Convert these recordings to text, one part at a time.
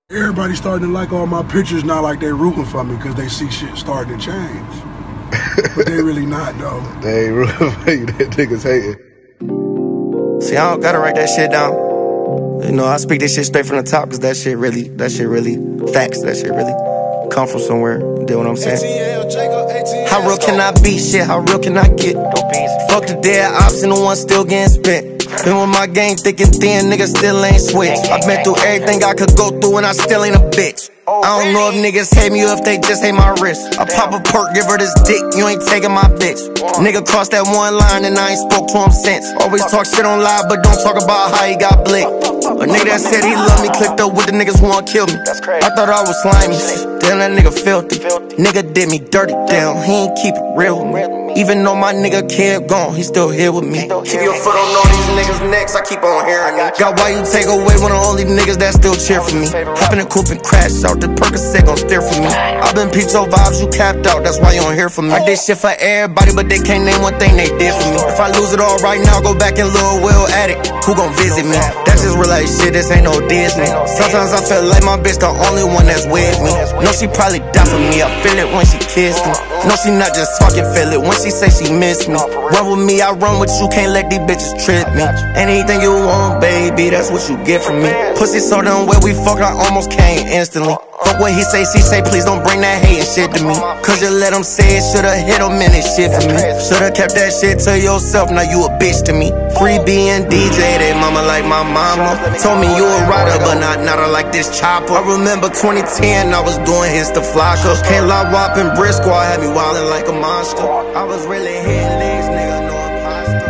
Everybody starting to like all my pictures now, like they rooting for me because they see shit starting to change. But they really not, though. They ain't rooting for you, that niggas hating. See, I don't gotta write that shit down. You know, I speak this shit straight from the top because that shit really, facts, that shit really come from somewhere. You know what I'm saying? How real can I be? Shit, how real can I get? Fuck the dead ops and the ones still getting spent. Been with my gang thick and thin, niggas still ain't switch. I've been through everything I could go through and I still ain't a bitch. I don't know if niggas hate me or if they just hate my wrist. I pop a perk, give her this dick, you ain't taking my bitch. Nigga crossed that one line and I ain't spoke to him since. Always talk shit on live, but don't talk about how he got blicked. A nigga that said he loved me clicked up with the niggas who wanna kill me. I thought I was slimy, damn that nigga filthy. Nigga did me dirty, damn, he ain't keep it real with me. Even though my nigga kid gone, he still here with me. Keep your foot on all these niggas' necks, I keep on hearing it. Got why you take away one of the only niggas that still cheer for me. Hop in the coupe and crash out, the Percocet gon' steer for me. I been peeped so vibes, you capped out, that's why you don't hear from me. I did shit for everybody, but they can't name one thing they did for me. If I lose it all right now, go back and Lil Will at it. Who gon' visit me? That's just real life shit, this ain't no Disney. Sometimes I feel like my bitch the only one that's with me. No, she probably die for me, I feel it when she kissed me. No, she not just talking, feel it when she say she miss me. Run with me, I run with you, can't let these bitches trip me. Anything you want, baby, that's what you get from me. Pussy so done where we fucked, I almost came instantly. Fuck what he say, she say, please don't bring that hate and shit to me. Cause you let him say it, should've hit him in this shit for me. Should've kept that shit to yourself, now you a bitch to me. Free being DJ, they mama like my mama. Told me you a rider, but not a like this chopper. I remember 2010, I was doing hits to Flocka. Can't lie, Wop and Briscoe had me wildin' like a monster. I was really hitting legs, nigga, no imposter.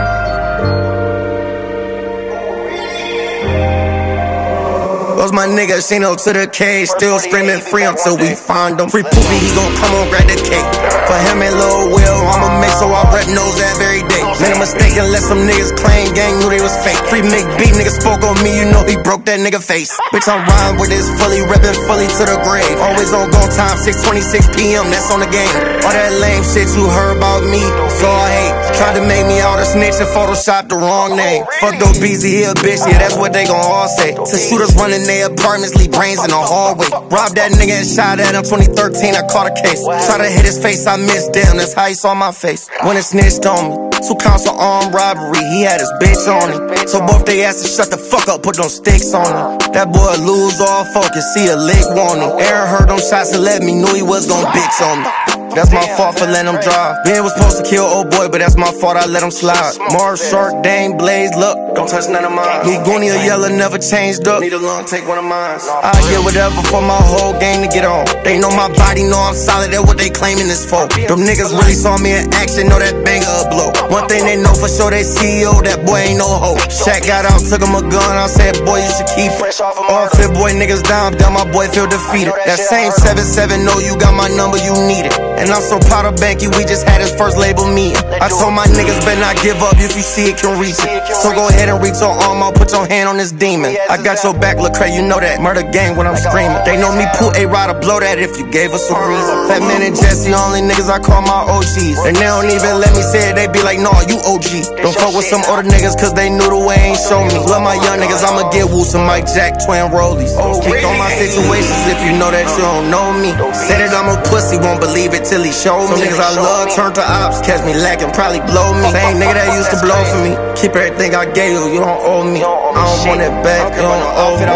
Those my niggas, Shino to the cage, still screaming free until we find him. Free Poopy, he gon' come on, grab the cake. For him and Lil Will, I'ma make so I rep knows that very day. Made a mistake and let some niggas claim gang knew they was fake. Free Mick B, nigga spoke on me, you know he broke that nigga face. Bitch, I'm riding with this fully, reppin' fully to the grave. Always on go time, 6:26 p.m., that's on the game. All that lame shit you heard about me, so I hate. Tried to make me out a snitch and Photoshop the wrong name. Fuck those BZ, he a bitch, yeah, that's what they gon' all say. To shooters running their apartments, leave brains in the hallway. Robbed that nigga and shot at him, 2013, I caught a case. Try to hit his face, I missed, damn, that's how he saw my face. When it snitched on me, 2 counts of armed robbery, he had his bitch on him. So both they asses shut the fuck up, put them sticks on him. That boy lose all focus, see a lick want him. Aaron heard them shots and let me knew he was gon' bitch on me. That's my fault for letting him drive. Ben was supposed to kill old boy, but that's my fault, I let him slide. Mars, Shark, Dame, Blaze, look, don't touch none of mine. Need Goonie or Yella, never changed up. Need a lung, take one of mine. I get whatever for my whole gang to get on. They know my body, know I'm solid, that's what they claiming this for. Them niggas really saw me in action, know that banger a blow. One thing they know for sure, they CEO, that boy ain't no hoe. Shaq got out, took him a gun, I said, boy, you should keep it. All fit boy niggas down, my boy feel defeated. That same 7-7, know you got my number, you need it. And I'm so proud of Banky, we just had his first label meeting. I told my niggas better not give up, if you see it, can reach it. So go ahead and reach your arm out, put your hand on this demon. I got your back, Lecrae, you know that. Murder gang when I'm screaming. They know me, put a rider, blow that if you gave us a reason. Fat Man and Jesse, only niggas I call my OGs. And they don't even let me say it, they be like, nah, you OG. Don't fuck with some older niggas, cause they knew the way ain't show me. Love my young niggas, I'ma get Woo some Mike Jack, twin rollies. Speak on my situations if you know that you don't know me. Said that I'm a pussy, won't believe it till he show me. Niggas I love turn to ops, catch me lacking, probably blow me. Same nigga that used to blow for me. Keep everything I gave you, you don't owe me. I don't want it back, you don't owe me.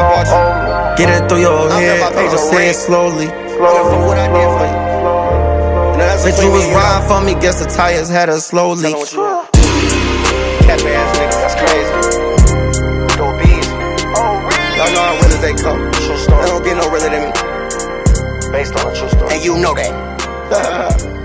Get it through your head, they just say it slowly. From what I did for you. Since you was riding for me, guess the tires had a slow leak. Cat ass niggas, that's crazy. Dope bees. Oh, really? Y'all know how real as they come. True story. They don't get no realer than me. Based on a true story. And you know that.